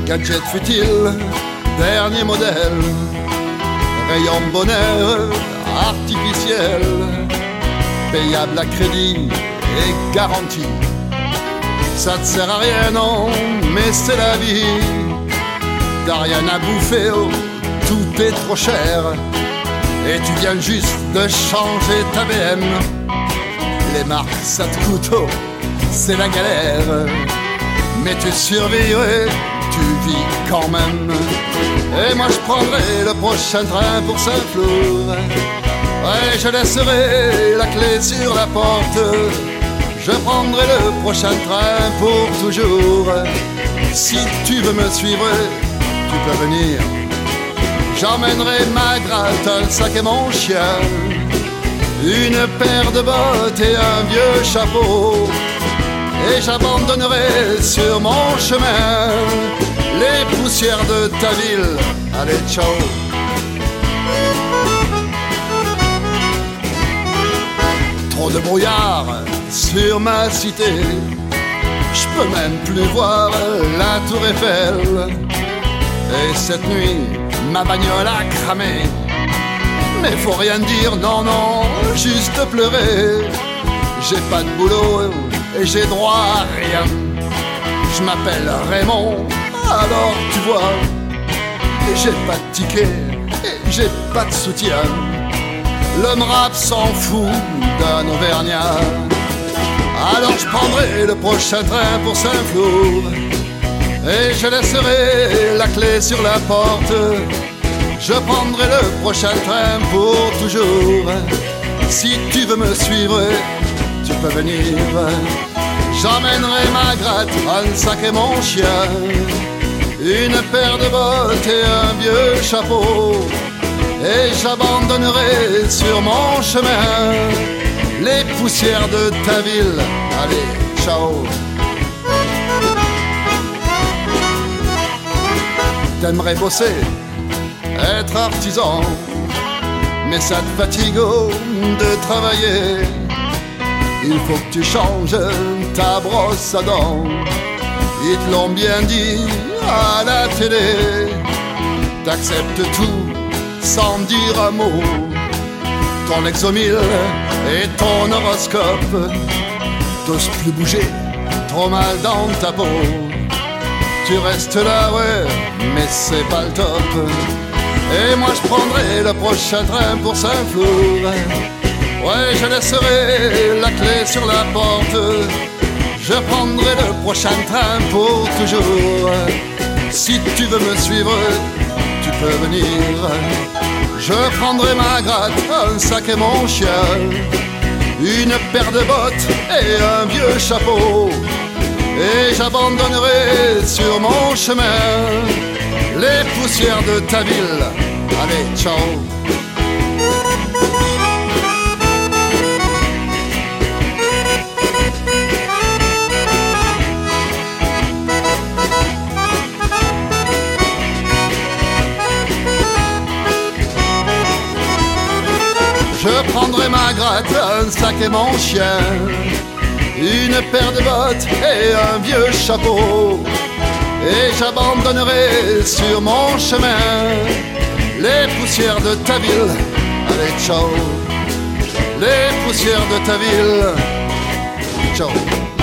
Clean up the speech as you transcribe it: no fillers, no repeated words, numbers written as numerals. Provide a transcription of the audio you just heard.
gadget futile, dernier modèle, rayon bonheur artificiel, payable à crédit et garanti. Ça te sert à rien, non, mais c'est la vie. T'as rien à bouffer, oh, tout est trop cher. Et tu viens juste de changer ta BM. Les marques, ça te coûte, oh, c'est la galère. Mais tu survivrais, tu vis quand même. Et moi je prendrai le prochain train pour Saint-Flour. Ouais, je laisserai la clé sur la porte. Je prendrai le prochain train pour toujours. Si tu veux me suivre, tu peux venir. J'emmènerai ma gratte, un sac et mon chien, une paire de bottes et un vieux chapeau. Et j'abandonnerai sur mon chemin les poussières de ta ville. Allez, ciao. Trop de brouillard sur ma cité, je peux même plus voir la tour Eiffel. Et cette nuit, ma bagnole a cramé. Mais faut rien dire, non, non, juste pleurer. J'ai pas de boulot et j'ai droit à rien. Je m'appelle Raymond, alors tu vois. Et j'ai pas de ticket et j'ai pas de soutien. L'homme rap s'en fout d'un Auvergnat. Alors je prendrai le prochain train pour Saint-Flour. Et je laisserai la clé sur la porte. Je prendrai le prochain train pour toujours. Si tu veux me suivre, tu peux venir. J'emmènerai ma gratte, un sac et mon chien, une paire de bottes et un vieux chapeau. Et j'abandonnerai sur mon chemin les poussières de ta ville. Allez, ciao. T'aimerais bosser, être artisan, mais ça te fatigue de travailler. Il faut que tu changes ta brosse à dents. Ils te l'ont bien dit à la télé. T'acceptes tout sans dire un mot. Ton exomile et ton horoscope. T'oses plus bouger, trop mal dans ta peau. Tu restes là, ouais, mais c'est pas le top. Et moi je prendrai le prochain train pour Saint-Flour. Ouais, je laisserai la clé sur la porte. Je prendrai le prochain train pour toujours. Si tu veux me suivre, tu peux venir. Je prendrai ma gratte, un sac et mon chien, une paire de bottes et un vieux chapeau. Et j'abandonnerai sur mon chemin les poussières de ta ville. Allez, ciao. Je prendrai ma gratte, un sac et mon chien, une paire de bottes et un vieux chapeau. Et j'abandonnerai sur mon chemin les poussières de ta ville. Allez, ciao. Les poussières de ta ville. Ciao.